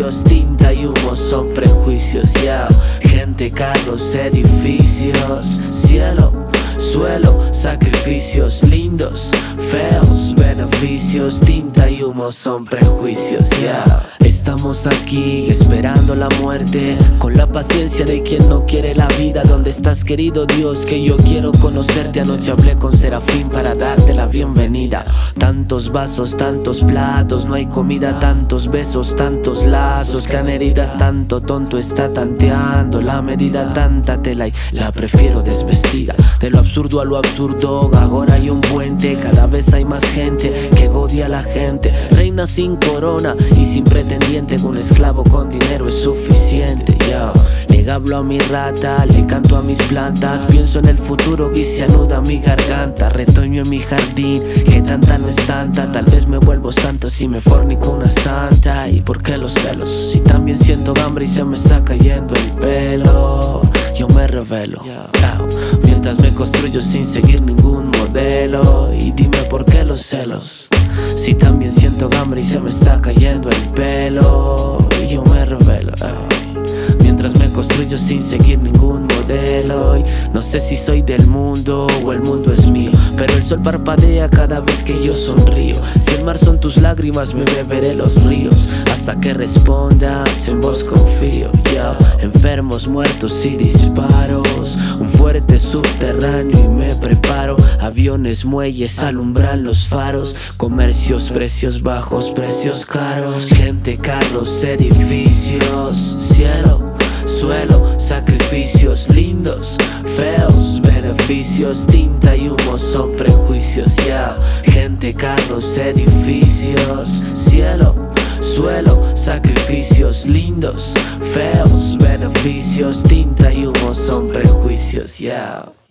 Beneficios, tinta y humo son prejuicios, yeah. Gente, carros, edificios, cielo, suelo, sacrificios, lindos, feos. Beneficios, tinta y humo son prejuicios, yeah. Estamos aquí esperando la muerte, con la paciencia de quien no quiere la vida. ¿Dónde estás, querido Dios? Que yo quiero conocerte. Anoche hablé con Serafín para darte la bienvenida. Tantos vasos, tantos platos, no hay comida, tantos besos, tantos lazos, crean heridas, tanto tonto está tanteando la medida, tanta tela y la prefiero desvestida. De lo absurdo a lo absurdo, ahora hay un puente, cada vez hay más gente que odia a la gente. Reina sin corona y sin pretendiente, un esclavo con dinero es suficiente, yo. Le hablo a mi rata, le canto a mis plantas, pienso en el futuro y se anuda mi garganta. Retoño en mi jardín, que tanta no es tanta, tal vez me vuelvo santo si me fornico una santa. ¿Y por qué los celos? Si también siento hambre y se me está cayendo el pelo, yo me revelo, mientras me construyo sin seguir ningún modelo. Y dime por qué los celos, si también siento hambre y se me está cayendo el pelo, y yo me revelo, mientras me construyo sin seguir ningún modelo. Y no sé si soy del mundo o el mundo es mío, pero el sol parpadea cada vez que yo sonrío. Si el mar son tus lágrimas, me beberé los ríos hasta que respondas, en vos confío, yo. Enfermos, muertos y disparos, un fuerte subterráneo y me preparo. Aviones, muelles, alumbran los faros, comercios, precios bajos, precios caros. Gente, carros, edificios, cielo, suelo, sacrificios, lindos, feos. Beneficios, tinta y humo son prejuicios, yeah. Gente, carros, edificios, cielo, suelo, sacrificios, lindos, feos. Beneficios, tinta y humo son prejuicios, yeah.